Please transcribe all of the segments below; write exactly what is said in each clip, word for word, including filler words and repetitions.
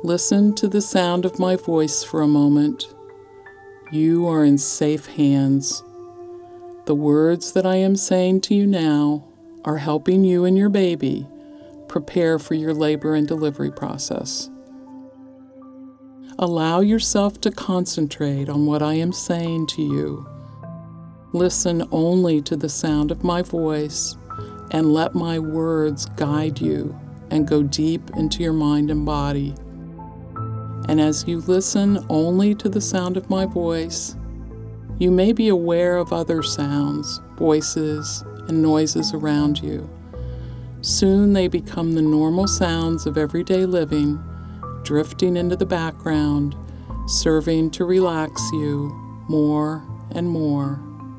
Listen to the sound of my voice for a moment. You are in safe hands. The words that I am saying to you now are helping you and your baby prepare for your labor and delivery process. Allow yourself to concentrate on what I am saying to you. Listen only to the sound of my voice and let my words guide you and go deep into your mind and body. And as you listen only to the sound of my voice, you may be aware of other sounds, voices, and noises around you. Soon they become the normal sounds of everyday living, drifting into the background, serving to relax you more and more.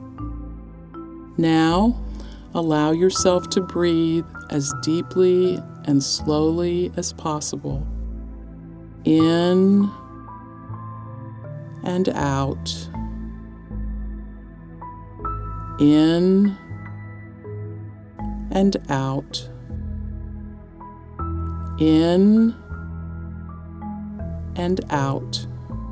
Now, allow yourself to breathe as deeply and slowly as possible. In and out. In and out. In and out.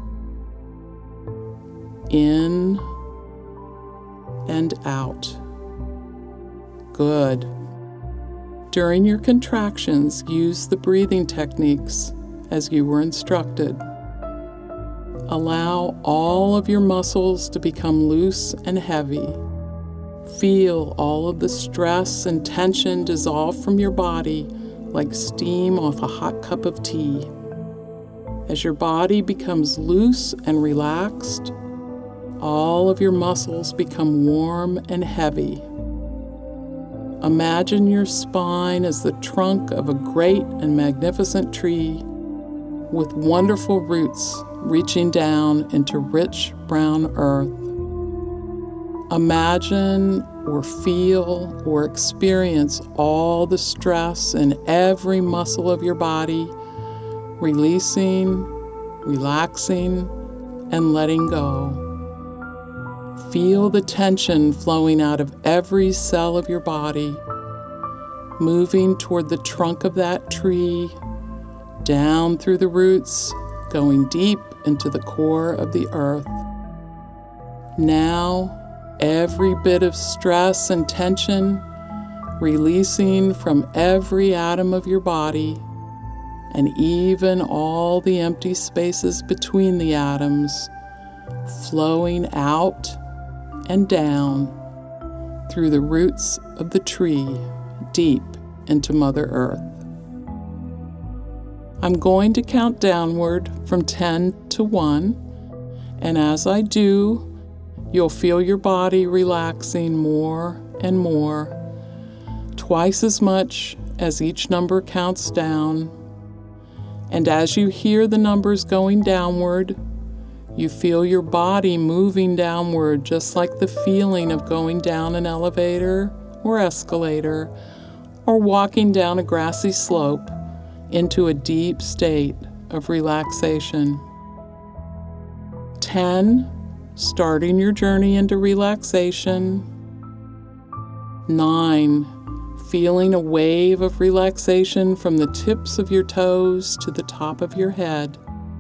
In and out. Good. During your contractions, use the breathing techniques as you were instructed. Allow all of your muscles to become loose and heavy. Feel all of the stress and tension dissolve from your body like steam off a hot cup of tea. As your body becomes loose and relaxed, all of your muscles become warm and heavy. Imagine your spine as the trunk of a great and magnificent tree with wonderful roots reaching down into rich brown earth. Imagine or feel or experience all the stress in every muscle of your body, releasing, relaxing, and letting go. Feel the tension flowing out of every cell of your body, moving toward the trunk of that tree, down through the roots, going deep into the core of the earth. Now, every bit of stress and tension releasing from every atom of your body, and even all the empty spaces between the atoms, flowing out and down through the roots of the tree, deep into Mother Earth. I'm going to count downward from ten to one, and as I do, you'll feel your body relaxing more and more, twice as much as each number counts down. And as you hear the numbers going downward, you feel your body moving downward, just like the feeling of going down an elevator or escalator, or walking down a grassy slope into a deep state of relaxation. ten, starting your journey into relaxation. nine, feeling a wave of relaxation from the tips of your toes to the top of your head.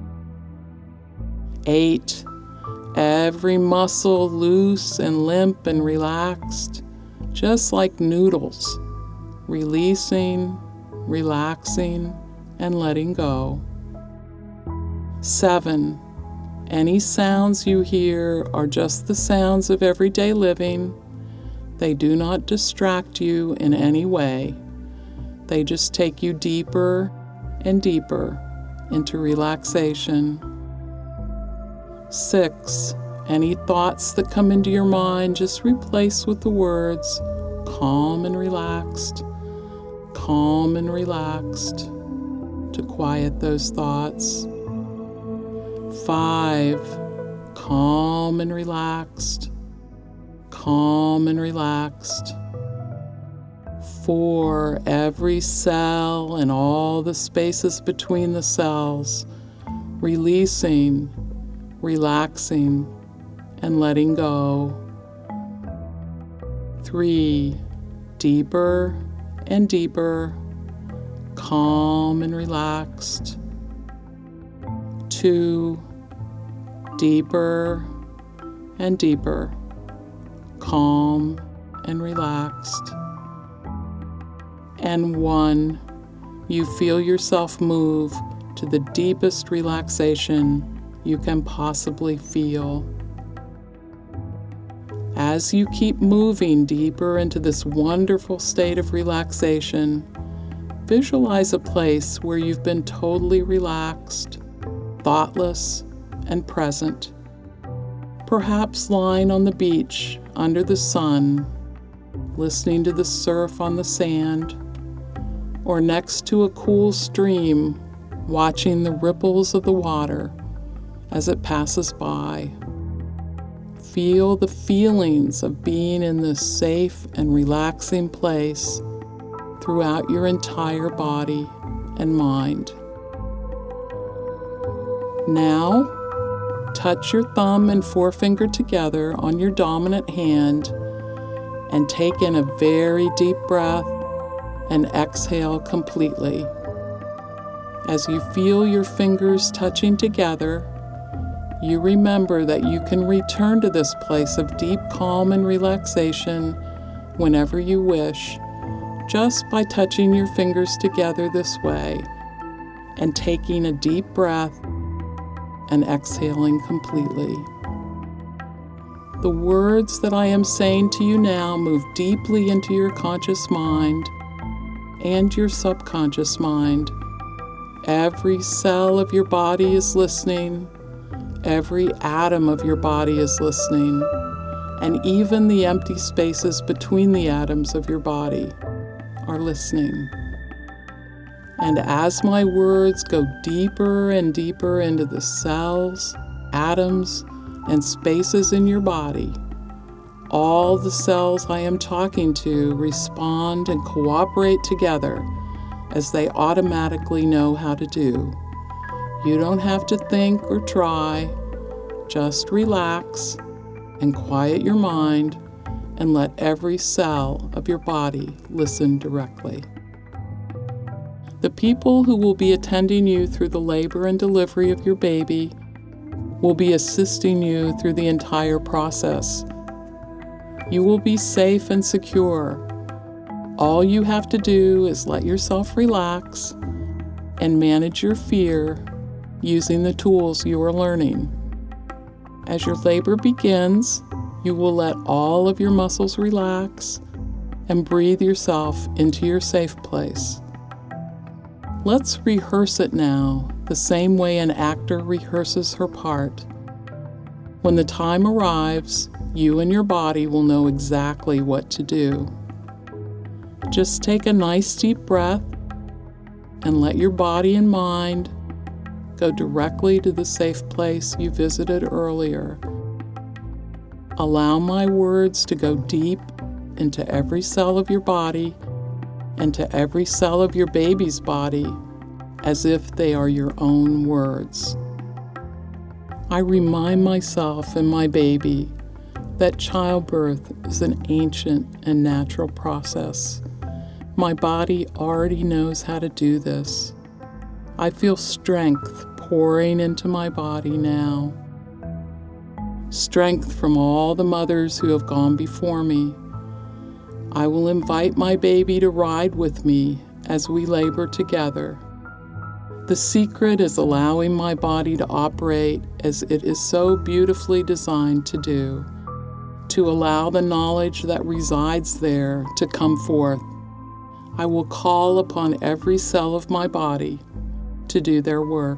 eight, every muscle loose and limp and relaxed, just like noodles, releasing, relaxing, and letting go. seven, any sounds you hear are just the sounds of everyday living. They do not distract you in any way. They just take you deeper and deeper into relaxation. six, any thoughts that come into your mind, just replace with the words calm and relaxed, calm and relaxed, to quiet those thoughts. five, calm and relaxed, calm and relaxed. four, every cell and all the spaces between the cells, releasing, relaxing, and letting go. three, deeper and deeper, calm and relaxed. two, deeper and deeper, calm and relaxed. And one, you feel yourself move to the deepest relaxation you can possibly feel. As you keep moving deeper into this wonderful state of relaxation, visualize a place where you've been totally relaxed, thoughtless, and present. Perhaps lying on the beach under the sun, listening to the surf on the sand, or next to a cool stream, watching the ripples of the water as it passes by. Feel the feelings of being in this safe and relaxing place throughout your entire body and mind. Now, touch your thumb and forefinger together on your dominant hand and take in a very deep breath and exhale completely. As you feel your fingers touching together, you remember that you can return to this place of deep calm and relaxation whenever you wish, just by touching your fingers together this way and taking a deep breath and exhaling completely. The words that I am saying to you now move deeply into your conscious mind and your subconscious mind. Every cell of your body is listening. Every atom of your body is listening, and even the empty spaces between the atoms of your body are listening. And as my words go deeper and deeper into the cells, atoms, and spaces in your body, all the cells I am talking to respond and cooperate together as they automatically know how to do. You don't have to think or try. Just relax and quiet your mind and let every cell of your body listen directly. The people who will be attending you through the labor and delivery of your baby will be assisting you through the entire process. You will be safe and secure. All you have to do is let yourself relax and manage your fear using the tools you are learning. As your labor begins, you will let all of your muscles relax and breathe yourself into your safe place. Let's rehearse it now, the same way an actor rehearses her part. When the time arrives, you and your body will know exactly what to do. Just take a nice deep breath and let your body and mind go directly to the safe place you visited earlier. Allow my words to go deep into every cell of your body and to every cell of your baby's body as if they are your own words. I remind myself and my baby that childbirth is an ancient and natural process. My body already knows how to do this. I feel strength pouring into my body now. Strength from all the mothers who have gone before me. I will invite my baby to ride with me as we labor together. The secret is allowing my body to operate as it is so beautifully designed to do, to allow the knowledge that resides there to come forth. I will call upon every cell of my body to do their work.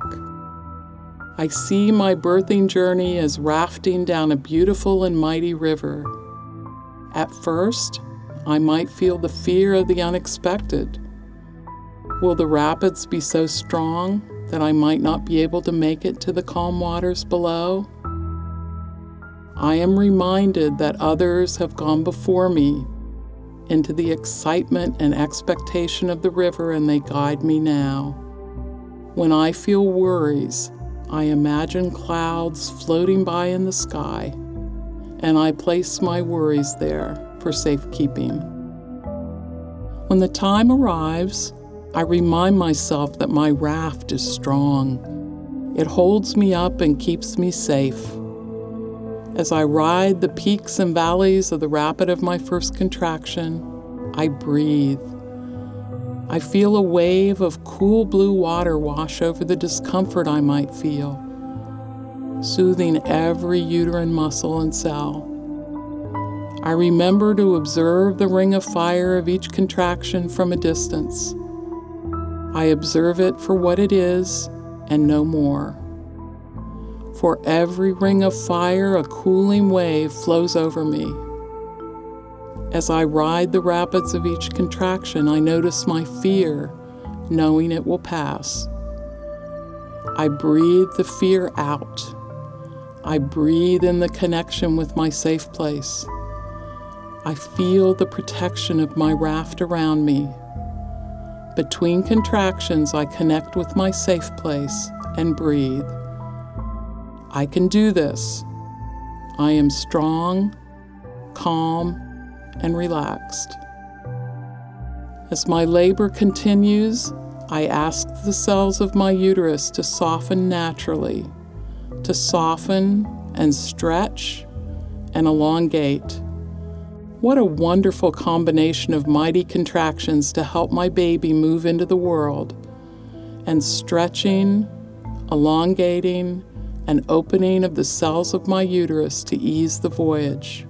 I see my birthing journey as rafting down a beautiful and mighty river. At first, I might feel the fear of the unexpected. Will the rapids be so strong that I might not be able to make it to the calm waters below? I am reminded that others have gone before me into the excitement and expectation of the river, and they guide me now. When I feel worries, I imagine clouds floating by in the sky, and I place my worries there for safekeeping. When the time arrives, I remind myself that my raft is strong It holds me up and keeps me safe. As I ride the peaks and valleys of the rapid of my first contraction, I breathe. I feel a wave of cool blue water wash over the discomfort I might feel, soothing every uterine muscle and cell. I remember to observe the ring of fire of each contraction from a distance. I observe it for what it is and no more. For every ring of fire, a cooling wave flows over me. As I ride the rapids of each contraction, I notice my fear, knowing it will pass. I breathe the fear out. I breathe in the connection with my safe place. I feel the protection of my raft around me. Between contractions, I connect with my safe place and breathe. I can do this. I am strong, calm, and relaxed. As my labor continues, I ask the cells of my uterus to soften naturally, to soften and stretch and elongate. What a wonderful combination of mighty contractions to help my baby move into the world, and stretching, elongating, and opening of the cells of my uterus to ease the voyage.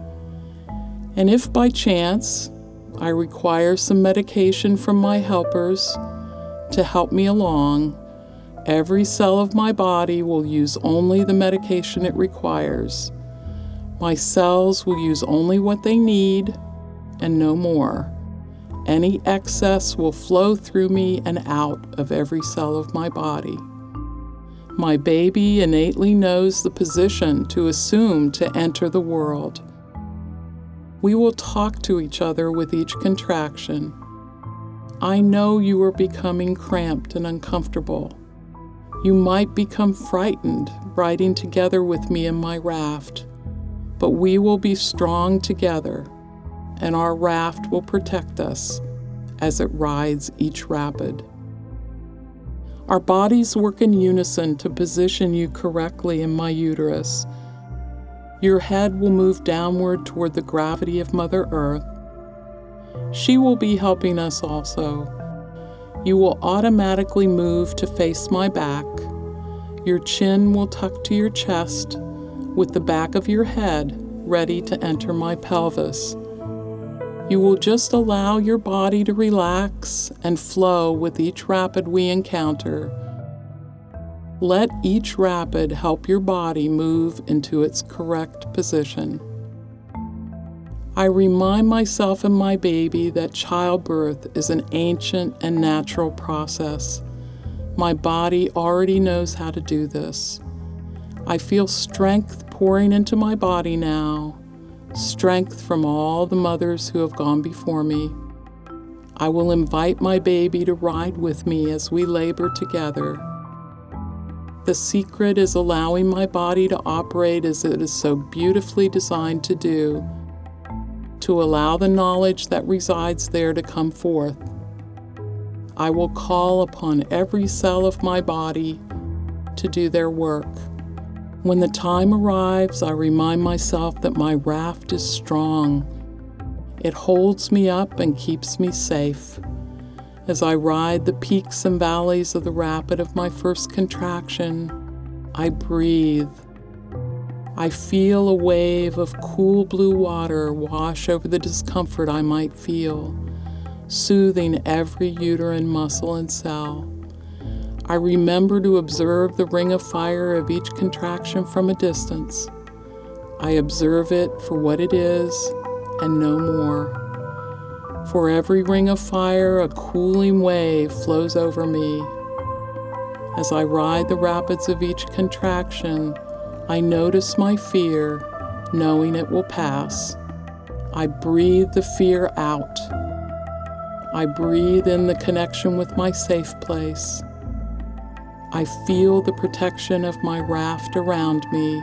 And if by chance I require some medication from my helpers to help me along, every cell of my body will use only the medication it requires. My cells will use only what they need and no more. Any excess will flow through me and out of every cell of my body. My baby innately knows the position to assume to enter the world. We will talk to each other with each contraction. I know you are becoming cramped and uncomfortable. You might become frightened riding together with me in my raft, but we will be strong together, and our raft will protect us as it rides each rapid. Our bodies work in unison to position you correctly in my uterus. Your head will move downward toward the gravity of Mother Earth. She will be helping us also. You will automatically move to face my back. Your chin will tuck to your chest, with the back of your head ready to enter my pelvis. You will just allow your body to relax and flow with each rapid we encounter. Let each rapid help your body move into its correct position. I remind myself and my baby that childbirth is an ancient and natural process. My body already knows how to do this. I feel strength pouring into my body now, strength from all the mothers who have gone before me. I will invite my baby to ride with me as we labor together. The secret is allowing my body to operate as it is so beautifully designed to do, to allow the knowledge that resides there to come forth. I will call upon every cell of my body to do their work. When the time arrives, I remind myself that my raft is strong. It holds me up and keeps me safe. As I ride the peaks and valleys of the rapid of my first contraction, I breathe. I feel a wave of cool blue water wash over the discomfort I might feel, soothing every uterine muscle and cell. I remember to observe the ring of fire of each contraction from a distance. I observe it for what it is and no more. For every ring of fire, a cooling wave flows over me. As I ride the rapids of each contraction, I notice my fear, knowing it will pass. I breathe the fear out. I breathe in the connection with my safe place. I feel the protection of my raft around me.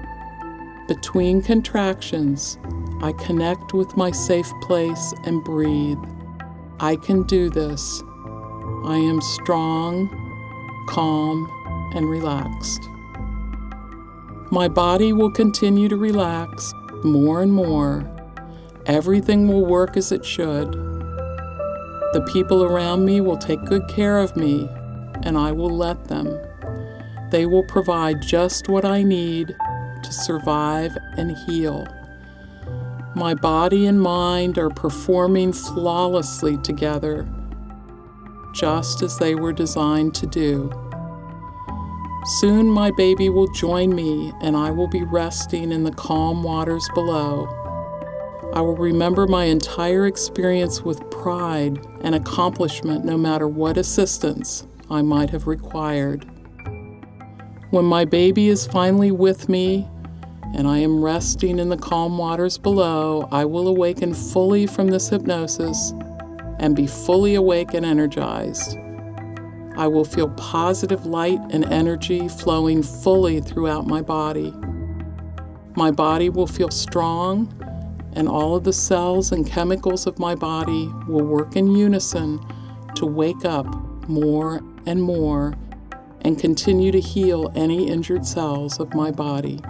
Between contractions, I connect with my safe place and breathe. I can do this. I am strong, calm, and relaxed. My body will continue to relax more and more. Everything will work as it should. The people around me will take good care of me, and I will let them. They will provide just what I need to survive and heal. My body and mind are performing flawlessly together, just as they were designed to do. Soon my baby will join me, and I will be resting in the calm waters below. I will remember my entire experience with pride and accomplishment, no matter what assistance I might have required. When my baby is finally with me and I am resting in the calm waters below, I will awaken fully from this hypnosis and be fully awake and energized. I will feel positive light and energy flowing fully throughout my body. My body will feel strong, and all of the cells and chemicals of my body will work in unison to wake up more and more and continue to heal any injured cells of my body.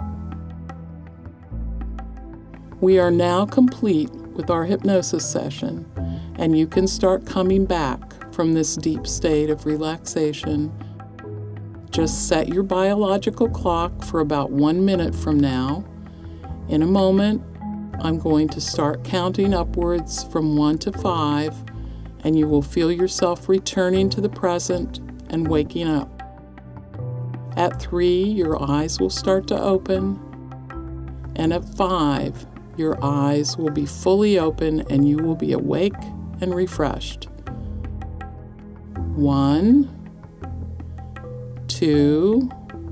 We are now complete with our hypnosis session, and you can start coming back from this deep state of relaxation. Just set your biological clock for about one minute from now. In a moment, I'm going to start counting upwards from one to five, and you will feel yourself returning to the present and waking up. At three, your eyes will start to open, and at five, your eyes will be fully open and you will be awake and refreshed. One, two,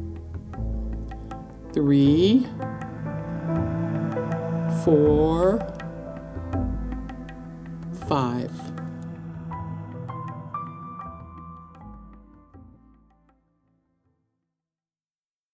three, four, five.